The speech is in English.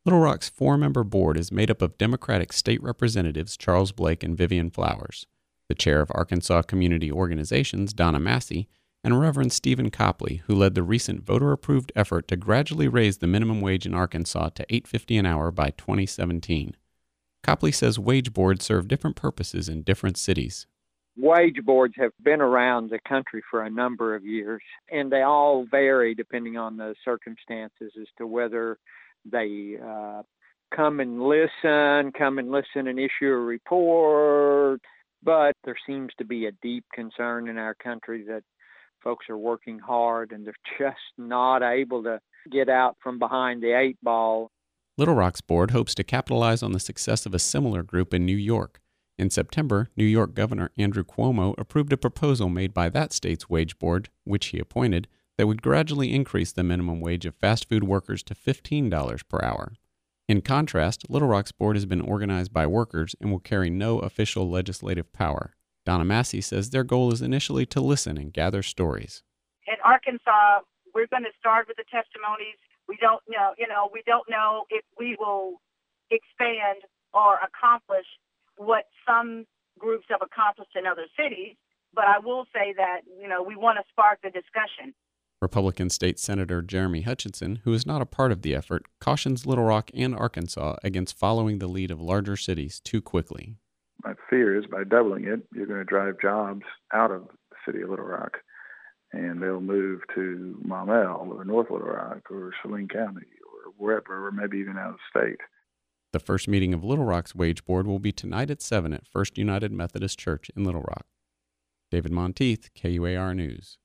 Little Rock's four-member board is made up of Democratic state representatives Charles Blake and Vivian Flowers, the chair of Arkansas Community Organizations, Donna Massey, and Reverend Stephen Copley, who led the recent voter-approved effort to gradually raise the minimum wage in Arkansas to $8.50 an hour by 2017. Copley says wage boards serve different purposes in different cities. Wage boards have been around the country for a number of years, and they all vary depending on the circumstances as to whether they come and listen and issue a report. But there seems to be a deep concern in our country that folks are working hard and they're just not able to get out from behind the eight ball. Little Rock's board hopes to capitalize on the success of a similar group in New York. In September, New York Governor Andrew Cuomo approved a proposal made by that state's wage board, which he appointed, that would gradually increase the minimum wage of fast food workers to $15 per hour. In contrast, Little Rock's board has been organized by workers and will carry no official legislative power. Donna Massey says their goal is initially to listen and gather stories. In Arkansas, we're going to start with the testimonies. We don't know if we will expand or accomplish what some groups have accomplished in other cities, but I will say that, we want to spark the discussion. Republican State Senator Jeremy Hutchinson, who is not a part of the effort, cautions Little Rock and Arkansas against following the lead of larger cities too quickly. My fear is by doubling it, you're going to drive jobs out of the city of Little Rock, and they'll move to Maumelle or North Little Rock or Saline County or wherever, or maybe even out of state. The first meeting of Little Rock's wage board will be tonight at 7 at First United Methodist Church in Little Rock. David Monteith, KUAR News.